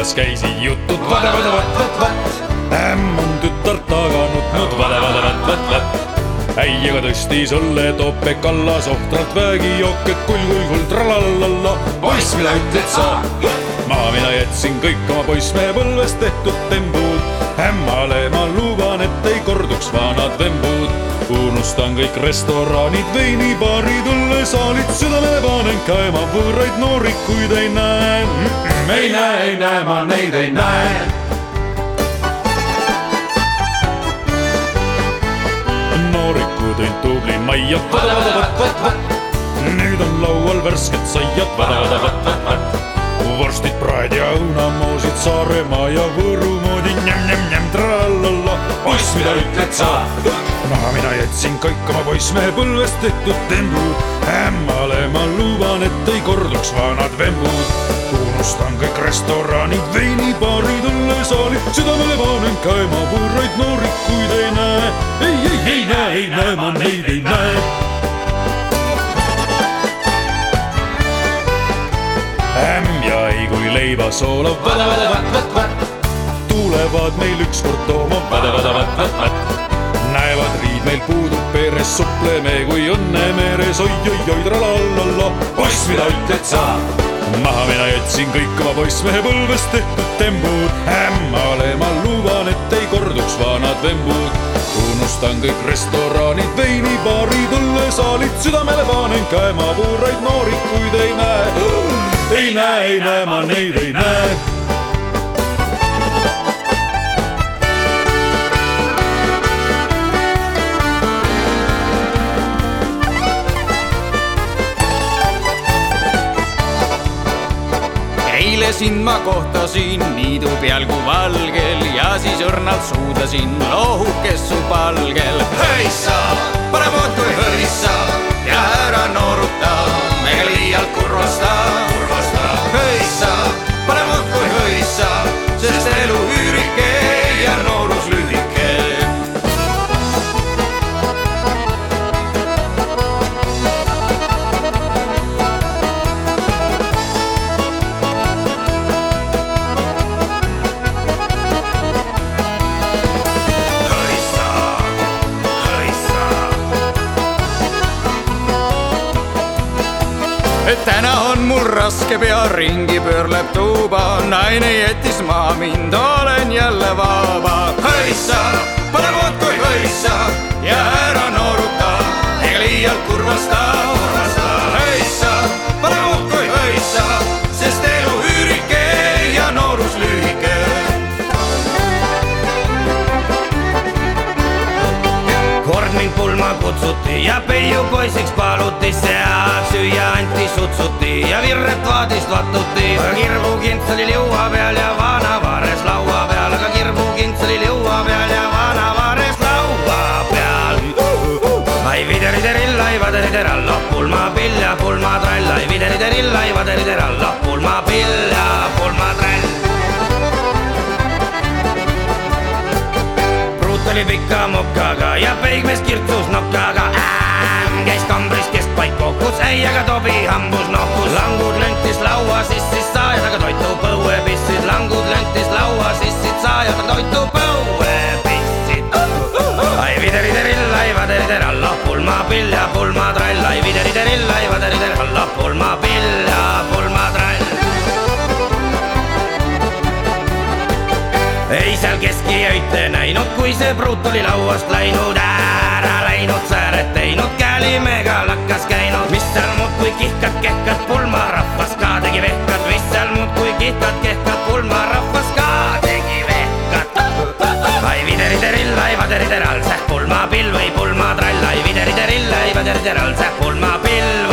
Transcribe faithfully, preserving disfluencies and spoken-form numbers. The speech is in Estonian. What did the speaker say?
külas käisid jutud. Vada, vada, vat, vat, vat. Ämm on tütar taga nutnud. Vada, vada, vat, vat, vat. Äiaga tõstis õlle tope kallas ohtralt väegi jooke kull, kull, kull, tralallalla. Poiss, mida ütled sa? Maha mina jätsin kõik oma poissmehe põlvest tehtud tembud. Ämmale ma luban, et ei korduks vanad vembud. Unustan kõik restoranid, veinibaarid, õllesaalid. Südamele panen ka ema võõraid noorikuid ei näe. Ei näe, ei näe, ma neid ei näe. Noorikud õin tubli majja. Vada, vada, vat, vat, vat. Nüüd on laual värsked saiad. Vada, vada, vat, vat, vat. Vorstid, praed ja õunamoosid, Saaremaa ja Võru moodi. Njam, njam, njam, trallalla. Poiss, mida ütled sa? Maha mina jätsin kõik oma poissmehe põlvest tehtud tembud. Ämmale ma luban, et ei korduks vanad vembud. Unustan kõik restoranid, veinibaarid, õllesaalid. Südamele panen ka ema võõraid noorikuid ei näe. Ei, ei, ei näe, ei näe, ma neid ei näe. Ämm ja ei kui leiba soolav. Vada, vada, vat, vat, vat. Tulevad meil ükskord tooma. Vada, vada, vat, vat, vat. Näevad riid meil puudub peres, supleme kui õnne meeres. Oi, oi, oi, tralallalla. Poiss, mida ütled sa? Maha mina jätsin kõik oma poissmehe põlvest tehtud tembud. Ämmale ma luban, et ei korduks vanad vembud. Unustan kõik restoranid, veinibaarid, õllesaalid. Südamele panen ka ema võõraid noorikuid ei näe. Ei näe, ei näe, ma neid ei näe. Eile sind ma kohtasin niidu peal kui valgel ja siis õrnalt suudasin lohukes su palgel. Hõissa, pane muud kui hõissa ja ära nooruta, ega liialt kurvasta. Hõissa, pane muud kui hõissa, sest elu üürike ja noorus lühike. Täna on mul raske, pea ringi pöörleb tuuba. Naine jättis maha mind, olen jälle vaba. Hõissa, pane muud kui hõissa ja ära nooruta, ega liialt kurvasta. Hõissa, pane muud kui hõissa, sest elu üürike ja noorus lühike. Kord mind pulma kutsuti ja peiu poisiks paluti. Seal süüa anti sutsuti ja virret vaadist vatuti. Aga kirbukints oli liua peal ja vanavares laua peal. Aga kirbukints oli liua peal ja vanavares laua peal. Ai videriderilla, ai vaderideralla, pulmapill ja pulmatrall. Ai videriderilla, ai vaderideralla, pulmapill ja pulmatrall. Pruut oli pika mokkaga ja peigmees kirtsus nokkaga. Äm käis kambris keskpaik kokus, äiaga tobi hambus nohkus. Langud löntis laua sissis, saajad aga toitu põue pissid. Langud löntis laua sissid, saajad aga toitu põue pissid. Ai videriderilla, ai vaderideralla, pulmapill ja pulmatrall. Ai videriderilla, ai vaderideralla, pulmapill ja pulmatrall. Ei seal keskiöite näinud, kui see pruut oli lauast läinud. Ära läinud, sääret teinud, kälimega lakkas käinud. Mis seal muud kui kihkad, kehkad, pulmarahvas ka tegi vehkad. Mis seal muud kui kihkad, kehkad, pulmarahvas ka tegi vehkad. Ai videriderilla, ai vaderideral, säh pulmapill või pulmatrall. Ai videriderilla, ai vaderideral, säh pulmapill